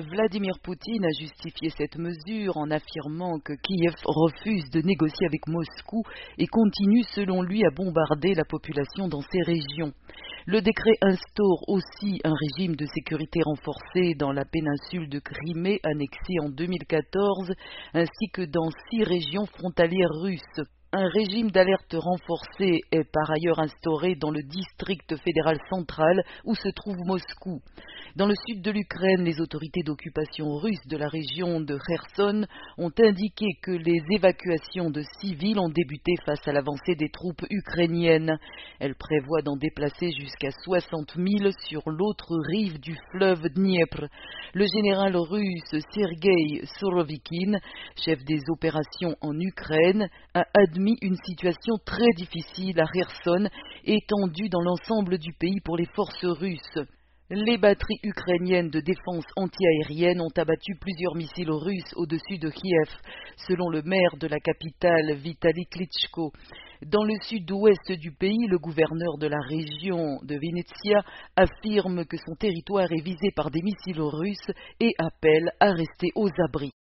Vladimir Poutine a justifié cette mesure en affirmant que Kiev refuse de négocier avec Moscou et continue selon lui à bombarder la population dans ces régions. Le décret instaure aussi un régime de sécurité renforcé dans la péninsule de Crimée annexée en 2014 ainsi que dans 6 régions frontalières russes. Un régime d'alerte renforcé est par ailleurs instauré dans le district fédéral central où se trouve Moscou. Dans le sud de l'Ukraine, les autorités d'occupation russes de la région de Kherson ont indiqué que les évacuations de civils ont débuté face à l'avancée des troupes ukrainiennes. Elles prévoient d'en déplacer jusqu'à 60 000 sur l'autre rive du fleuve Dniepr. Le général russe Sergei Surovikin, chef des opérations en Ukraine, a admis une situation très difficile à Kherson, étendue dans l'ensemble du pays pour les forces russes. Les batteries ukrainiennes de défense antiaérienne ont abattu plusieurs missiles russes au-dessus de Kiev, selon le maire de la capitale Vitali Klitschko. Dans le sud-ouest du pays, le gouverneur de la région de Vinnytsia affirme que son territoire est visé par des missiles russes et appelle à rester aux abris.